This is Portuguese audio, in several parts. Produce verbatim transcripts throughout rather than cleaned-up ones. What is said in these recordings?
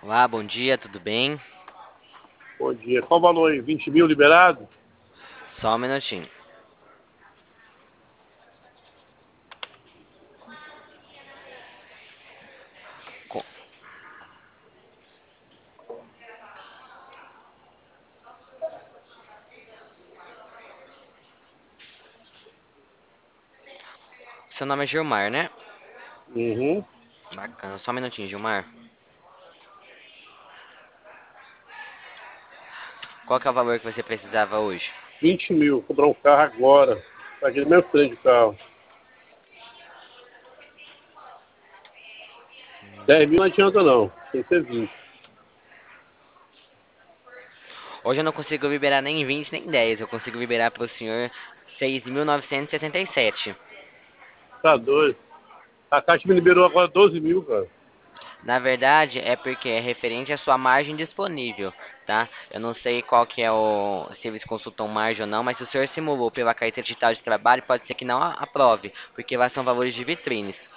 Olá, bom dia, tudo bem? Bom dia. Qual o valor aí? vinte mil liberado? Só um minutinho. Co- Seu nome é Gilmar, né? Uhum. Bacana, só um minutinho, Gilmar. Qual que é o valor que você precisava hoje? vinte mil. Comprar um carro agora. Tá aqui no meu frente o carro. dez mil não adianta não. Tem que ser vinte. Hoje eu não consigo liberar nem vinte nem dez. Eu consigo liberar para o senhor seis mil novecentos e sessenta e sete. Tá doido. A Caixa me liberou agora doze mil, cara. Na verdade, é porque é referente à sua margem disponível, tá? Eu não sei qual que é o... se eles consultam margem ou não, mas se o senhor simulou pela carteira digital de trabalho, pode ser que não a- aprove, porque lá são valores de vitrines.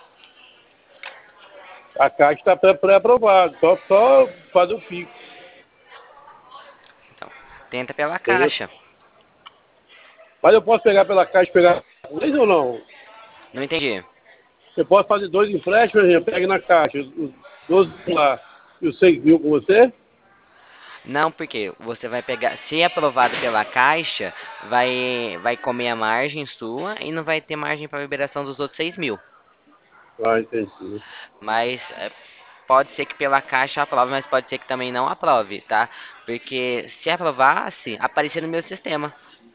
A Caixa tá pré- pré-aprovado. Só, só fazer o Pix. Então, tenta pela Entendeu? Caixa. Mas eu posso pegar pela Caixa e pegar dois ou não? Não entendi. Você pode fazer dois empréstimos, por exemplo, pegue na Caixa. Os doze lá e os seis mil com você? Não, porque você vai pegar, se é aprovado pela Caixa, vai, vai comer a margem sua e não vai ter margem para liberação dos outros seis mil. Ah, entendi. Mas é, pode ser que pela Caixa aprove, mas pode ser que também não aprove, tá? Porque se aprovasse, aparecia no meu sistema.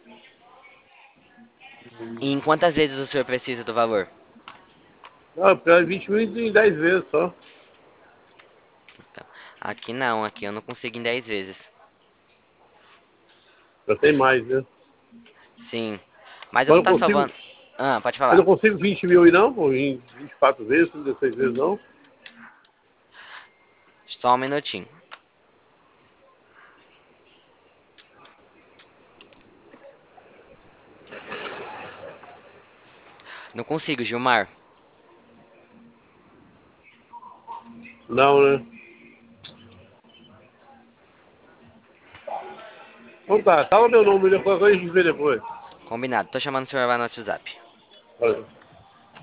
E em quantas vezes o senhor precisa do valor? Não, porque é vinte mil em dez vezes só. Então, aqui não, aqui eu não consigo em dez vezes. Já tem mais, né? Sim, mas eu Mas não eu tá consigo, salvando. Ah, pode mas eu falar. consigo vinte mil aí não? Ou em vinte e quatro vezes, trinta e seis vezes não? Só um minutinho. Não consigo, Gilmar. Não, né? Então tá, salva meu número, depois a gente vê depois. Combinado. Tô chamando o senhor lá no WhatsApp. Valeu.